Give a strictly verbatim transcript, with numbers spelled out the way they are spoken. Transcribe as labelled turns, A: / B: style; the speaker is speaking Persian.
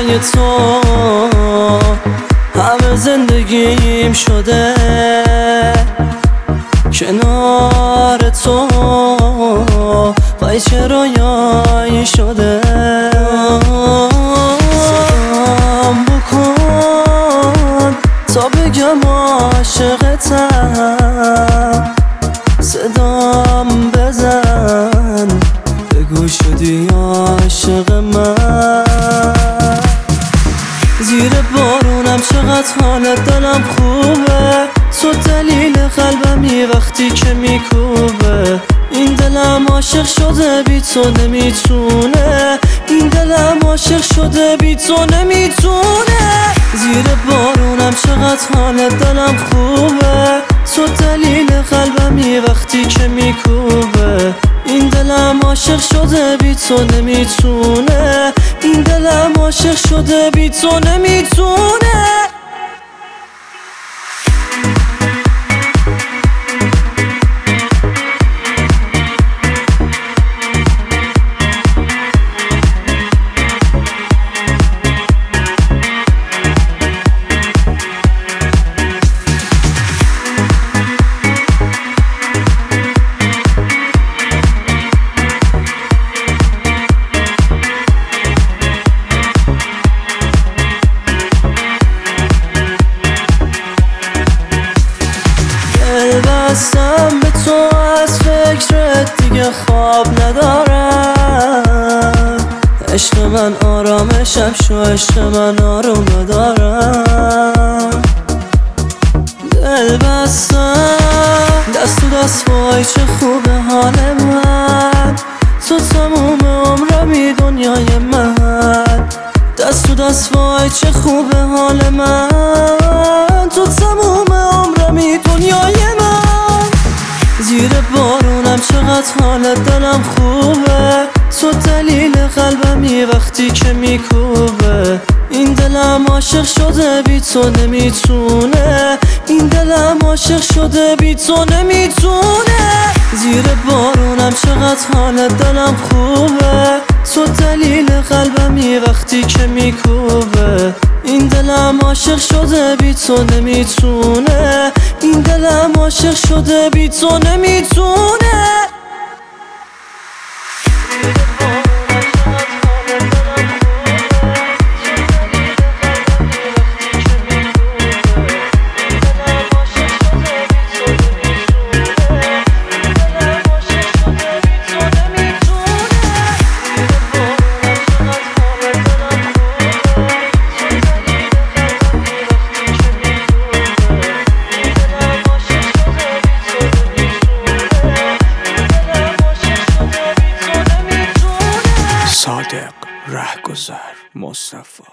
A: فدای تو همه زندگیم شده، کنار تو وای چه رویایی شده. صدام بکن تا بگم عاشقتم، صدام بزن بگو شدی عاشق من. زیر بارونم چقدر حالت دلم خوبه، تو دلیل قلبمی وقتی که میکوبه. این دلم عاشق شده بی تو نمیتونه، این دلم عاشق شده بی تو نمیتونه. زیر بارونم چقدر حالت دلم خوبه، تو دلیل قلبمی وقتی که میکوبه. این دلم عاشق شده بی تو نمیتونه، این دلم عاشق شده بی تو نمیتونه. بستم به تو از فکرت دیگه خواب ندارم. عشق من آرامشم شو، عشق من آرومه دارم. دل بستم دست تو دست وای چه خوبه حال من، تو تموم عمرمی دنیای من. دست تو دست وای چه خوبه حال من، تو تموم عمرمی دنیای من. زیر بارونم چقدر حالت دلم خوبه، تو دلیل قلبمی وقتی که میکوبه. این دلم عاشق شده بی تو نمیتونه، این دلم عاشق شده بی تو نمیتونه. زیر بارونم چقدر حالت دلم خوبه، تو دلیل قلبمی وقتی که میکوبه. این دلم عاشق شده بی تو نمیتونه، این دلم عاشق شده بی تو نمیتونه.
B: صادق رهگذر مصطفی